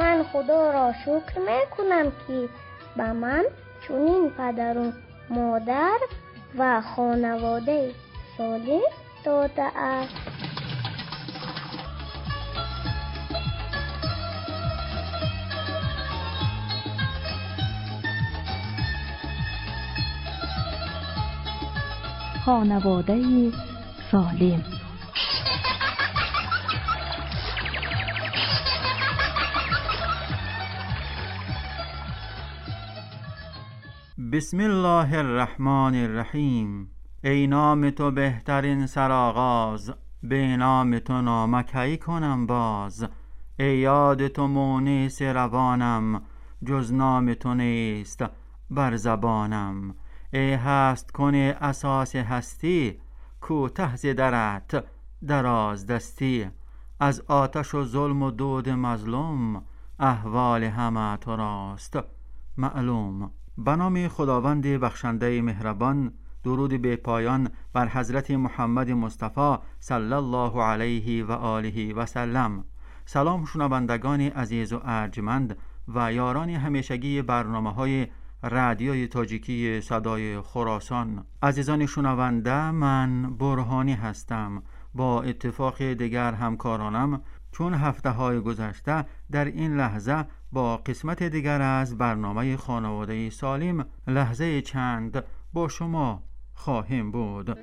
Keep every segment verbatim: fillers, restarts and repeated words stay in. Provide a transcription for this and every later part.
من خدا را شکر میکنم که به من چنین پدر و مادر و خانواده صالح داده است. خانواده سالم. بسم الله الرحمن الرحیم. ای نام تو بهترین سرآغاز، به نام تو نامکی کنم باز. ای یاد تو مونس روانم، جز نام تو نیست بر زبانم. ای هست کنی اساس هستی، کوته ز درت دراز دستی. از آتش و ظلم و دود مظلوم، احوال همه تو راست معلوم. به نام خداوند بخشنده مهربان، درود به پایان بر حضرت محمد مصطفی صلی الله علیه و آله و سلم. سلام شنوندگان عزیز و ارجمند و یاران همیشگی برنامه‌های رادیوی تاجیکی صدای خراسان. عزیزان شنونده، من برهانی هستم. با اتفاق دیگر همکارانم چون هفته های گذشته در این لحظه با قسمت دیگر از برنامه خانواده سالم لحظه چند با شما خواهیم بود.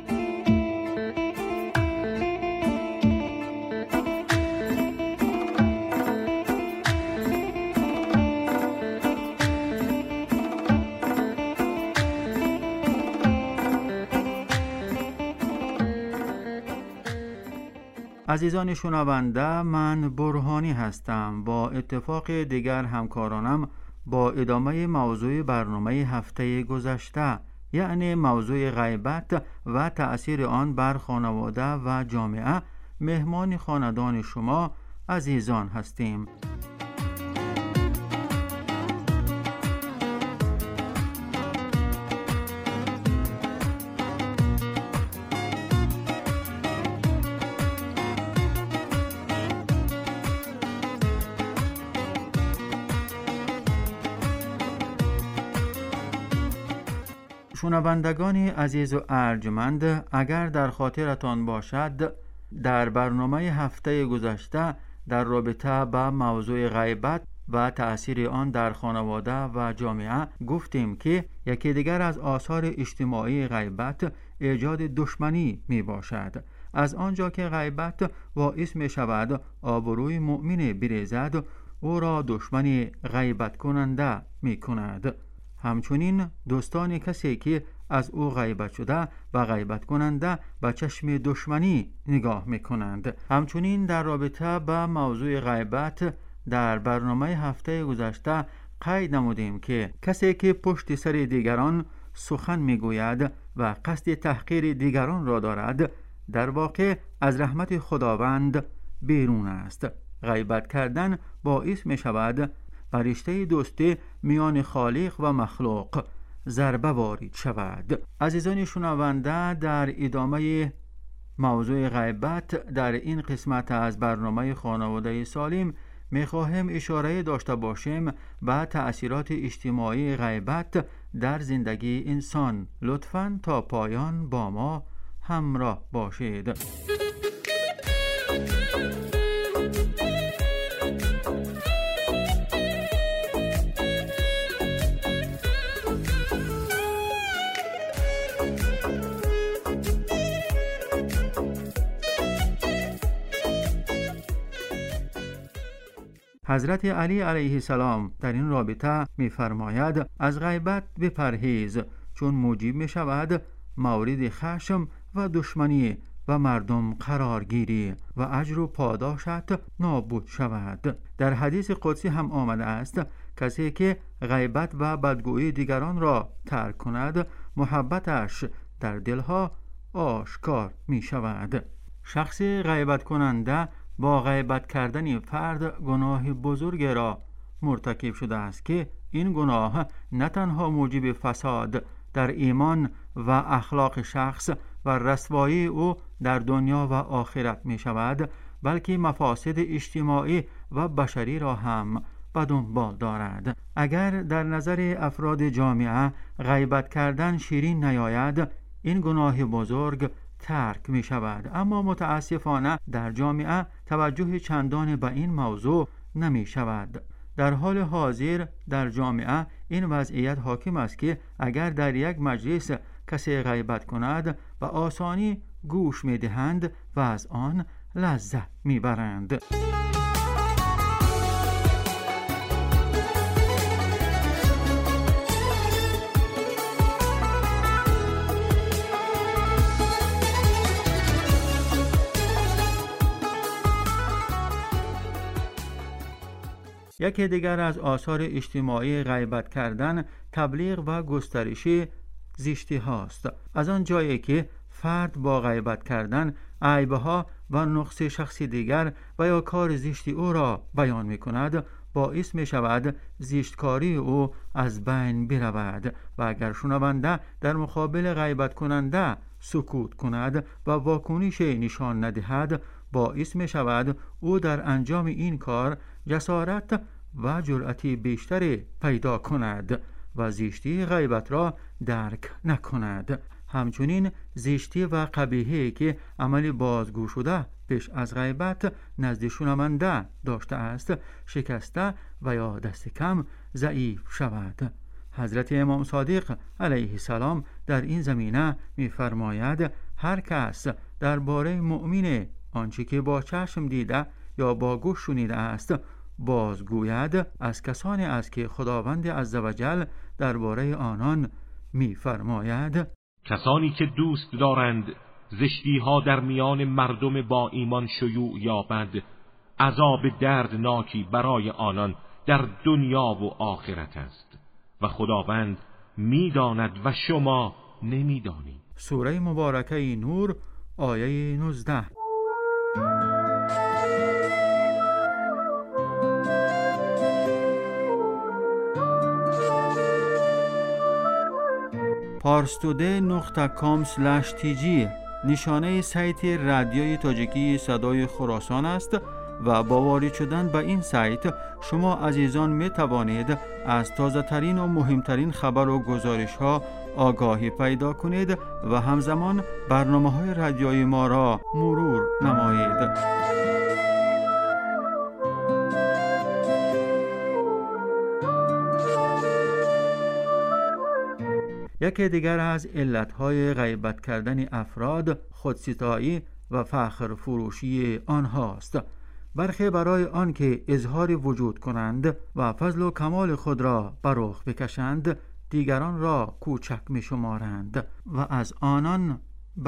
عزیزان شنونده، من برهانی هستم. با اتفاق دیگر همکارانم با ادامه موضوع برنامه هفته گذشته، یعنی موضوع غیبت و تأثیر آن بر خانواده و جامعه، مهمان خاندان شما عزیزان هستیم. شنوندگان عزیز و ارجمند، اگر در خاطرتان باشد در برنامه هفته گذشته در رابطه با موضوع غیبت و تأثیر آن در خانواده و جامعه گفتیم که یکی دیگر از آثار اجتماعی غیبت ایجاد دشمنی می باشد. از آنجا که غیبت باعث می شود آبروی مؤمن بریزد، او را دشمن غیبت کننده می کند. همچنین دوستان کسی که از او غیبت شده و غیبت کننده به چشم دشمنی نگاه میکنند. همچنین در رابطه با موضوع غیبت در برنامه هفته گذشته قید نمودیم که کسی که پشت سر دیگران سخن میگوید و قصد تحقیر دیگران را دارد، در واقع از رحمت خداوند بیرون است. غیبت کردن باعث می شود رشته دوستی میان خالق و مخلوق ضربه وارد شود. عزیزان شنونده، در ادامه موضوع غیبت در این قسمت از برنامه خانواده سالم میخواهیم اشاره داشته باشیم به تأثیرات اجتماعی غیبت در زندگی انسان. لطفاً تا پایان با ما همراه باشید. حضرت علی علیه السلام در این رابطه می‌فرماید از غیبت بپرهیز، چون موجب می شود مورد خشم و دشمنی و مردم قرار گیری و اجر و پاداشت نابود شود. در حدیث قدسی هم آمده است کسی که غیبت و بدگویی دیگران را ترک کند، محبتش در دلها آشکار می شود. شخص غیبت کننده با غیبت کردن فرد گناه بزرگ را مرتکب شده است که این گناه نه تنها موجب فساد در ایمان و اخلاق شخص و رسوایی او در دنیا و آخرت می شود، بلکه مفاسد اجتماعی و بشری را هم به دنبال دارد. اگر در نظر افراد جامعه غیبت کردن شیرین نیاید، این گناه بزرگ ترک می شود، اما متاسفانه در جامعه توجه چندان به این موضوع نمی شود. در حال حاضر در جامعه این وضعیت حاکم است که اگر در یک مجلس کسی غیبت کند به آسانی گوش می دهند و از آن لذت می برند. یکی دیگر از آثار اجتماعی غیبت کردن تبلیغ و گسترش زشتی هاست. از آن جایی که فرد با غیبت کردن عیبها و نقص شخصی دیگر و یا کار زشتی او را بیان می کند، باعث می شود زشتکاری او از بین برود و اگر شنونده در مقابل غیبت کننده سکوت کند و واکنش نشان ندهد، باعث می شود او در انجام این کار جسارت و جرأتی بیشتری پیدا کند و زشتی غیبت را درک نکند. همچنین زشتی و قبیحی که عمل بازگو شده پیش از غیبت نزد شنونده داشته است شکسته و یا دست کم ضعیف شود. حضرت امام صادق علیه السلام در این زمینه می‌فرماید هر کس درباره مؤمن آنچه که با چشم دیده یا با گوش شنیده است بازگوید، از کسانی است که خداوند عزوجل درباره آنان می‌فرماید کسانی که دوست دارند زشتی ها در میان مردم با ایمان شیوع یابد، عذاب دردناکی برای آنان در دنیا و آخرت است و خداوند می‌داند و شما نمی‌دانید. سوره مبارکه نور آیه نوزده. پارستوده نقطه کام سلش تی جی نشانه سایت رادیوی تاجیکی صدای خراسان است و با وارد شدن به این سایت شما عزیزان می توانید از تازه ترین و مهمترین خبر و گزارش ها آگاهی پیدا کنید و همزمان برنامه های رادیویی ما را مرور نمایید. یکی دیگر از علتهای غیبت کردن افراد خودستایی و فخر فروشی آنهاست. برخی برای آن که اظهار وجود کنند و فضل و کمال خود را بر رخ بکشند دیگران را کوچک می شمارند و از آنان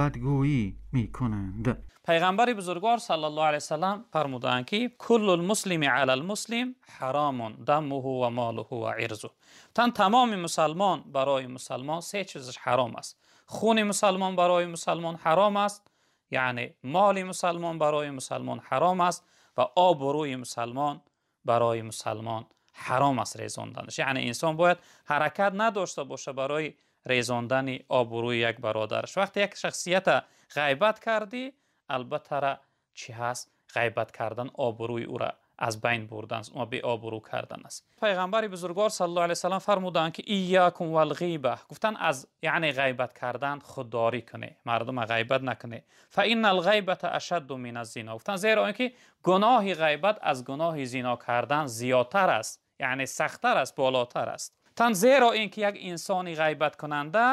بدگویی می کنند. پیغمبر بزرگوار صلی الله علیه وسلم فرمودند که کل المسلم علی المسلم حرام دمه و ماله و عرضه. تن تمام مسلمان برای مسلمان سه چیزش حرام است. خون مسلمان برای مسلمان حرام است، یعنی مال مسلمان برای مسلمان حرام است و آبروی مسلمان برای مسلمان حرام است ریزاندنش. یعنی انسان باید حرکت نداشته باشه برای ریزاندن آبروی یک برادرش. وقتی یک شخصیت غیبت کردی البته را چی هست؟ غیبت کردن آبروی او را از بین بردن و به آبرو کردن است. پیغمبر بزرگوار صلی الله علیه و سلم فرمودند که ایاکم والغیبه، گفتن از یعنی غیبت کردن خودداری کنه، مردم غیبت نکنه. فان الغیبه اشد من الزنا، گفتن زیرا اینکه گناه غیبت از گناه زنا کردن زیادتر است، یعنی سختتر است، بالاتر است. تن زیرا اینکه یک انسانی غیبت کننده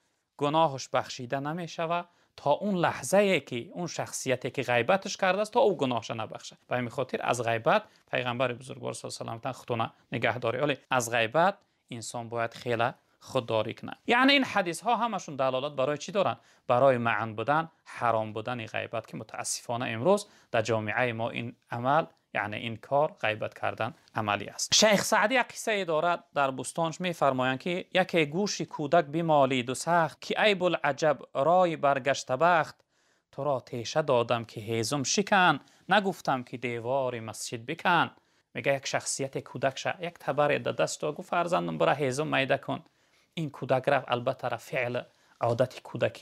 گناهش بخشیده نمی شود تا اون لحظه ای که اون شخصیتی که غیبتش کرده است تا او گناهش نبخشه. به همین خاطر از غیبت پیغمبر بزرگوار صلی الله علیه و سلم خودتون نگهداری. ولی از غیبت انسان باید خیلی خودداری کنه. یعنی این حدیث ها همشون دلالت برای چی دارن؟ برای معن بودن، حرام بودن غیبت که متاسفانه امروز در جامعه ما این عمل، یعنی این کار غیبت کردن عملی است. شیخ سعدی یک قصه دارد در بستانش میفرمایند که یکی گوشی کودک بمالید و سخت که ای بوالعجب رای برگشت بخت، تو را تیشه دادم که هیزم شکن، نگفتم که دیوار مسجد بکن. میگه یک شخصیت کودک شه یک تبر در دست و گفت فرزندم برای هیزم میده کن. این کودک رفت، البته را فعل عادت کودکی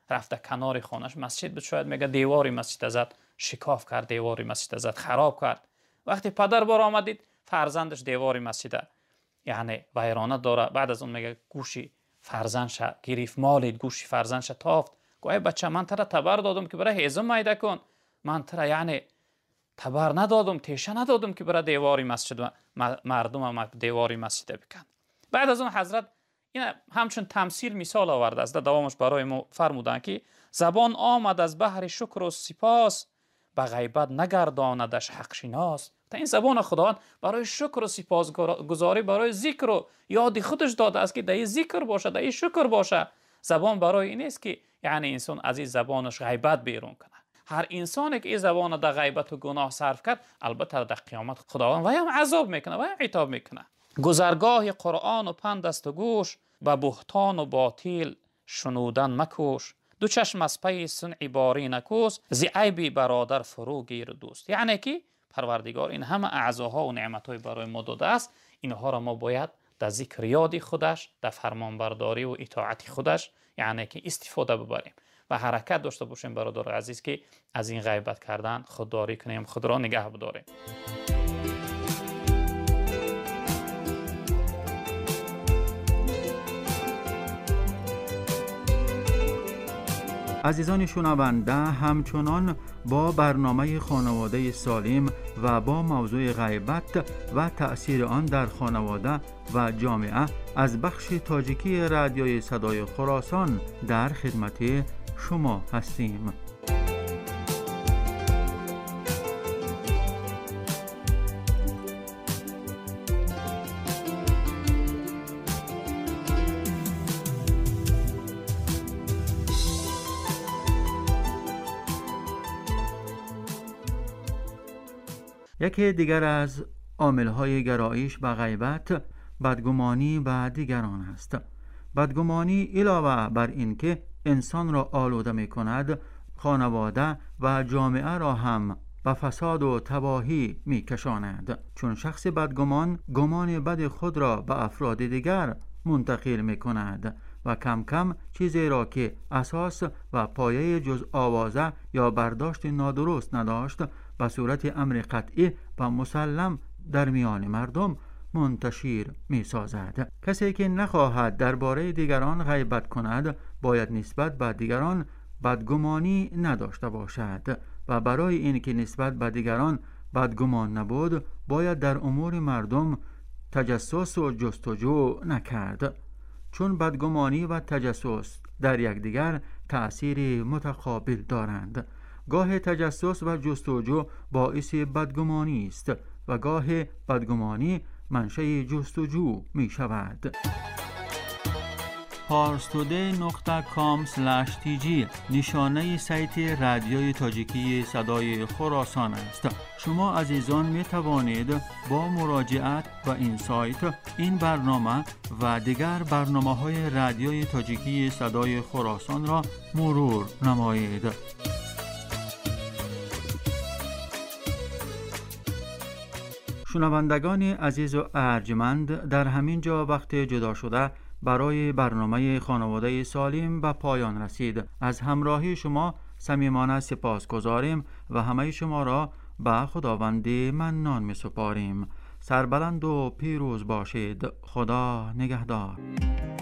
رفته کنار خانش مسجد بود، شاید میگه دیواری مسجد ازت شکاف کرد، دیواری مسجد ازت خراب کرد. وقتی پدر بار آمدید فرزندش دیواری مسجد یعنی ویرانه داره، بعد از اون میگه گوشی فرزندش گرفت، مالید گوشی فرزندش تافت. گویا بچه من ترا تبر دادم که برای هیزم میده کن، من ترا یعنی تبر ندادم، تیشه ندادم که برای دیواری مسجد مردم دیواری مسجد بکن. بعد از اون حضرت این همچون تمثیل مثال آورده است، دوامش برای ما فرمودن که زبان آمد از بحر شکر و سپاس، به غیبت نگرداندش حق شناس. تا این زبان خداوند برای شکر و سپاس گذاری، برای ذکر و یادی خودش داده است که در ذکر باشه، در شکر باشه. زبان برای این است که یعنی انسان از این زبانش غیبت بیرون کنه. هر انسانی که این زبان در غیبت و گناه صرف کرد، البته در قیامت خداوند وی هم عذاب میکنه، وی هم عتاب میکنه. گذرگاه قرآن و پند است و گوش، و بهتان و باطل شنودن مکوش. دو چشم از پی صنع باری نکوس، زی عیبی برادر فرو گیر دوست. یعنی که پروردگار این همه اعضاها و نعمتهای برای ما داده است، اینها را ما باید در ذکر یادی خودش، در فرمانبرداری و اطاعت خودش یعنی که استفاده ببریم و حرکت داشته باشیم برادر عزیز که از این غیبت کردن خودداری کنیم، خود را نگه بداریم. عزیزان شنونده، همچنان با برنامه خانواده سالم و با موضوع غیبت و تأثیر آن در خانواده و جامعه از بخش تاجیکی رادیوی صدای خراسان در خدمت شما هستیم. یکی دیگر از عامل‌های گرایش به غیبت بدگمانی به دیگران است. بدگمانی علاوه بر این که انسان را آلوده می کند، خانواده و جامعه را هم به فساد و تباهی می کشاند، چون شخص بدگمان گمان بد خود را به افراد دیگر منتقل می کند و کم کم چیزی را که اساس و پایه جز آوازه یا برداشت نادرست نداشت به صورت امر قطعی و مسلم در میان مردم منتشر می سازد. کسی که نخواهد درباره دیگران غیبت کند باید نسبت به دیگران بدگمانی نداشته باشد و برای اینکه نسبت به دیگران بدگمان نبود باید در امور مردم تجسس و جستجو نکرد، چون بدگمانی و تجسس در یکدیگر تأثیر متقابل دارند. گاه تجسس و جستجو باعث بدگمانی است و گاه بدگمانی منشأ جستجو می شود. پارستوده نقطه کام اسلش تی جی نشانه سایت رادیوی تاجیکی صدای خراسان است. شما عزیزان می توانید با مراجعت و این سایت این برنامه و دیگر برنامه های رادیوی تاجیکی صدای خراسان را مرور نمایید. شنوندگان عزیز و ارجمند، در همین جا وقت جدا شده برای برنامه خانواده سالم به پایان رسید. از همراهی شما صمیمانه سپاسگزاریم و همه شما را به خداوند منان می سپاریم. سربلند و پیروز باشید. خدا نگهدار.